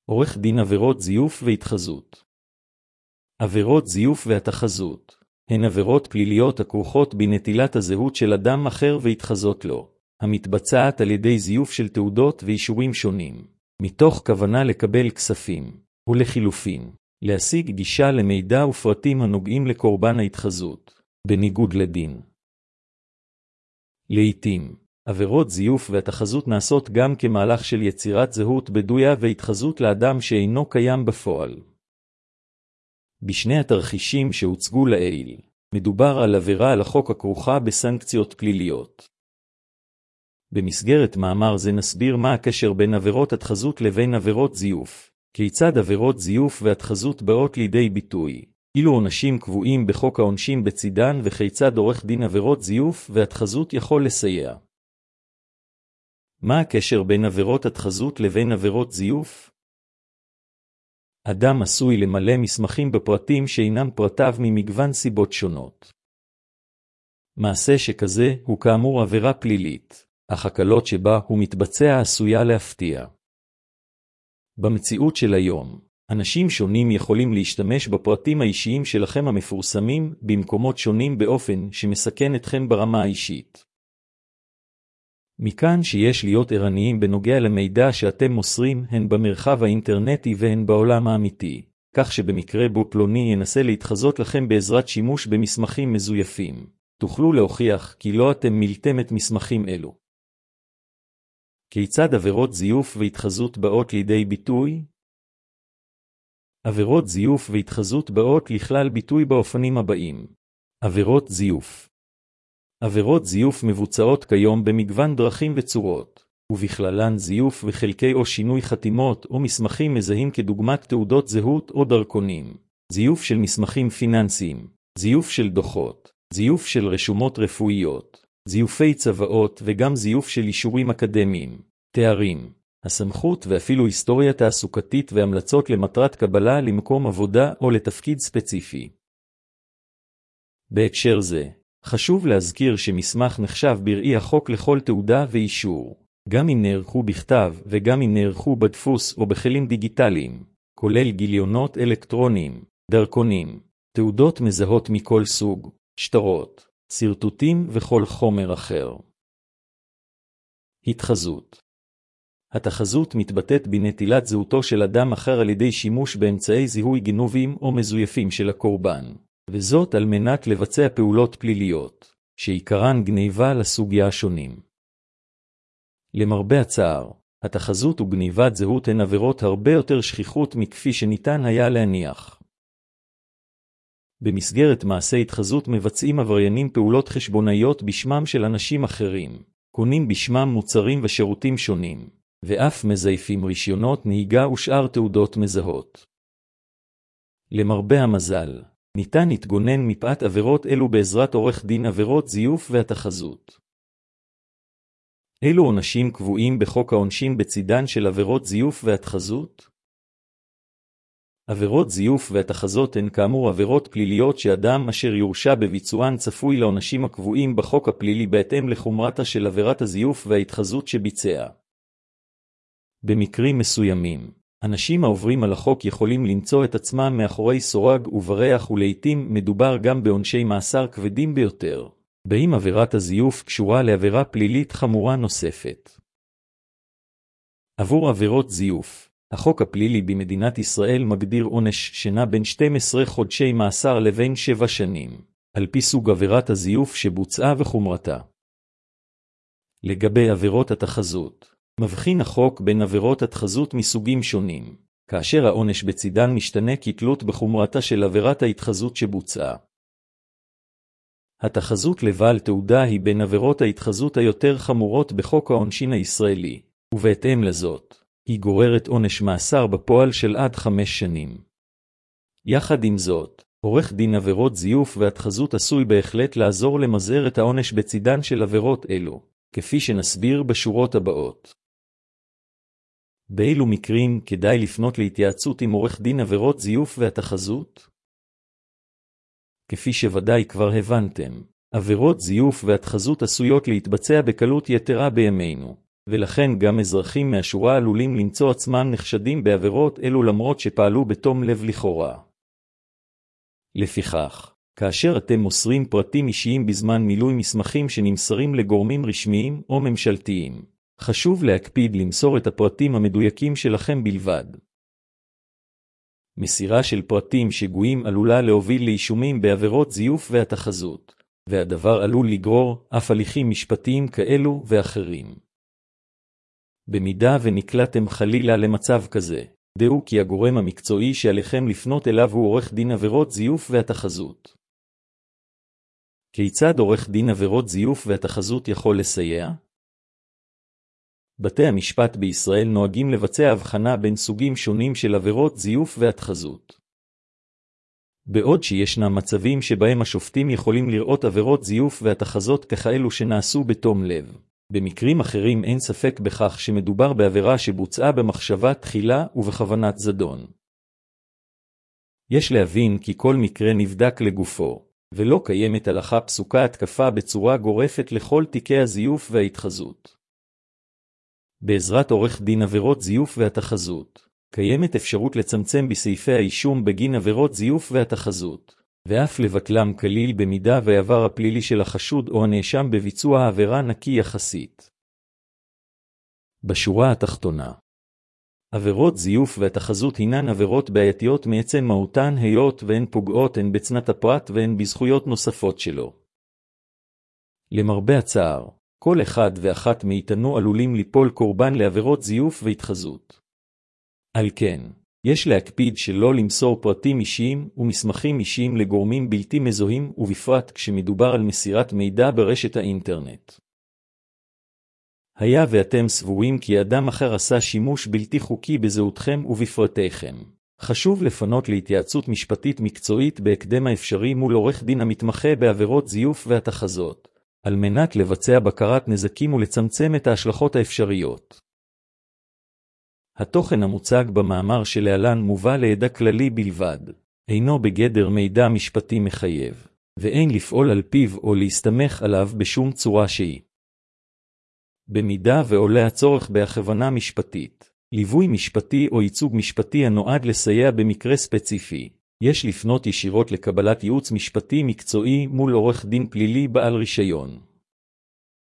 עורך דין עבירות זיוף והתחזות. עבירות זיוף והתחזות הן עבירות פליליות הכרוכות בנטילת הזהות של אדם אחר והתחזות לו, המתבצעת על ידי זיוף של תעודות ואישורים שונים, מתוך כוונה לקבל כספים, ולחילופין, להשיג גישה למידע ופרטים הנוגעים לקורבן ההתחזות, בניגוד לדין. לעתים, עבירות זיוף והתחזות נעשות גם כמהלך של יצירת זהות בדויה והתחזות לאדם שאינו קיים בפועל. בשני התרחישים שהוצגו לעיל, מדובר על עבירה על החוק הכרוכה בסנקציות פליליות. במסגרת מאמר זה נסביר מה הקשר בין עבירות התחזות לבין עבירות זיוף, כיצד עבירות זיוף והתחזות באות לידי ביטוי, אילו עונשים קבועים בחוק העונשין בצידן וכיצד עורך דין עבירות זיוף והתחזות יכול לסייע. מה הקשר בין עבירות התחזות לבין עבירות זיוף? אדם עשוי למלא מסמכים בפרטים שאינם פרטיו ממגוון סיבות שונות. מעשה שכזה הוא כאמור עבירה פלילית, אך הקלות שבה הוא מתבצע עשויה להפתיע. במציאות של היום, אנשים שונים יכולים להשתמש בפרטים האישיים שלכם המפורסמים במקומות שונים באופן שמסכן אתכם ברמה האישית. מכאן שיש להיות ערניים בנוגע למידע שאתם מוסרים הן במרחב האינטרנטי והן בעולם האמיתי, כך שבמקרה בו פלוני ינסה להתחזות לכם בעזרת שימוש במסמכים מזויפים, תוכלו להוכיח כי לא אתם מילאתם את מסמכים אלו. כיצד עבירות זיוף והתחזות באות לידי ביטוי? עבירות זיוף והתחזות באות לכלל ביטוי באופנים הבאים. עבירות זיוף. עבירות זיוף מבוצעות כיום במגוון דרכים וצורות, ובכללן זיוף וחלקי או שינוי חתימות או מסמכים מזהים כדוגמת תעודות זהות או דרכונים, זיוף של מסמכים פיננסיים, זיוף של דוחות, זיוף של רשומות רפואיות, זיופי צוואות וגם זיוף של אישורים אקדמיים, תארים, הסמכות ואפילו היסטוריה תעסוקתית והמלצות למטרת קבלה למקום עבודה או לתפקיד ספציפי. בהקשר זה, חשוב להזכיר שמסמך נחשב בראי החוק לכל תעודה ואישור, גם אם נערכו בכתב וגם אם נערכו בדפוס או בכלים דיגיטליים, כולל גיליונות אלקטרוניים, דרכונים, תעודות מזהות מכל סוג, שטרות, סרטוטים וכל חומר אחר. התחזות. התחזות מתבטאת בנטילת זהותו של אדם אחר על ידי שימוש באמצעי זיהוי גנובים או מזויפים של הקורבן, וזאת על מנת לבצע פעולות פליליות, שעיקרן גניבה לסוגיה השונים. למרבה הצער, התחזות וגניבת זהות הן עבירות הרבה יותר שכיחות מכפי שניתן היה להניח. במסגרת מעשי התחזות מבצעים עבריינים פעולות חשבונאיות בשמם של אנשים אחרים, קונים בשמם מוצרים ושירותים שונים, ואף מזייפים רישיונות נהיגה ושאר תעודות מזהות. למרבה המזל, ניתן להתגונן מפאת עבירות אלו בעזרת עורך דין עבירות זיוף והתחזות. אילו עונשים קבועים בחוק העונשין בצידן של עבירות זיוף והתחזות? עבירות זיוף והתחזות הן כאמור עבירות פליליות שאדם אשר יורשע בביצוען צפוי לעונשים הקבועים בחוק הפלילי בהתאם לחומרתה של עבירת הזיוף וההתחזות שביצע. במקרים מסוימים, אנשים העוברים על החוק יכולים למצוא את עצמם מאחורי סורג ובריח ולעיתים מדובר גם בעונשי מאסר כבדים ביותר, בהם עבירת הזיוף קשורה לעבירה פלילית חמורה נוספת. עבור עבירות זיוף, החוק הפלילי במדינת ישראל מגדיר עונש שנע בין 12 חודשי מאסר לבין 7 שנים, על פי סוג עבירת הזיוף שבוצעה וחומרתה. לגבי עבירות התחזות, מבחין החוק בין עבירות התחזות מסוגים שונים, כאשר העונש בצידן משתנה כתלות בחומרתה של עבירת ההתחזות שבוצעה. התחזות לבעל תעודה היא בין עבירות ההתחזות היותר חמורות בחוק העונשין הישראלי, ובהתאם לזאת, היא גוררת עונש מאסר בפועל של עד 5 שנים. יחד עם זאת, עורך דין עבירות זיוף והתחזות עשוי בהחלט לעזור למזער את העונש בצידן של עבירות אלו, כפי שנסביר בשורות הבאות. באילו מקרים כדאי לפנות להתייעצות עם עורך דין עבירות זיוף והתחזות? כפי שוודאי כבר הבנתם, עבירות זיוף והתחזות עשויות להתבצע בקלות יתרה בימינו, ולכן גם אזרחים מהשורה עלולים למצוא עצמם נחשדים בעבירות אלו למרות שפעלו בתום לב לכאורה. לפיכך, כאשר אתם מוסרים פרטים אישיים בזמן מילוי מסמכים שנמסרים לגורמים רשמיים או ממשלתיים, חשוב להקפיד למסור את הפרטים המדויקים שלכם בלבד. מסירה של פרטים שגויים עלולה להוביל לאישומים בעבירות זיוף והתחזות, והדבר עלול לגרור אף הליכים משפטיים כאלו ואחרים. במידה ונקלעתם חלילה למצב כזה, דעו כי הגורם המקצועי שעליכם לפנות אליו הוא עורך דין עבירות זיוף והתחזות. כיצד עורך דין עבירות זיוף והתחזות יכול לסייע? בתי המשפט בישראל נוהגים לבצע הבחנה בין סוגים שונים של עבירות זיוף והתחזות. בעוד שישנם מצבים שבהם השופטים יכולים לראות עבירות זיוף והתחזות ככאלו שנעשו בתום לב, במקרים אחרים אין ספק בכך שמדובר בעבירה שבוצעה במחשבה תחילה ובכוונת זדון. יש להבין כי כל מקרה נבדק לגופו, ולא קיימת הלכה פסוקה התקפה בצורה גורפת לכל תיקי הזיוף וההתחזות. בעזרת עורך דין עבירות זיוף והתחזות, קיימת אפשרות לצמצם בסעיפי האישום בגין עבירות זיוף והתחזות, ואף לבטלם כליל במידה והעבר הפלילי של החשוד או הנאשם בביצוע העבירה נקי יחסית. בשורה התחתונה, עבירות זיוף והתחזות הינן עבירות בעייתיות מעצם מהותן היות והן פוגעות הן בצנעת הפרט והן בזכויות נוספות שלו. למרבה הצער, כל אחד ואחת מאיתנו עלולים ליפול קורבן לעבירות זיוף והתחזות. על כן, יש להקפיד שלא למסור פרטים אישיים ומסמכים אישיים לגורמים בלתי מזוהים ובפרט כשמדובר על מסירת מידע ברשת האינטרנט. היה ואתם סבורים כי אדם אחר עשה שימוש בלתי חוקי בזהותכם ובפרטיכם, חשוב לפנות להתייעצות משפטית מקצועית בהקדם האפשרי מול עורך דין המתמחה בעבירות זיוף והתחזות, על מנת לבצע בקרת נזקים ולצמצם את ההשלכות האפשריות. התוכן המוצג במאמר שלהלן מובא לידע כללי בלבד, אינו בגדר מידע משפטי מחייב, ואין לפעול על פיו או להסתמך עליו בשום צורה שהיא. במידה ועולה הצורך בהכוונה משפטית, ליווי משפטי או ייצוג משפטי הנועד לסייע במקרה ספציפי, יש לפנות ישירות לקבלת ייעוץ משפטי מקצועי מול עורך דין פלילי בעל רישיון.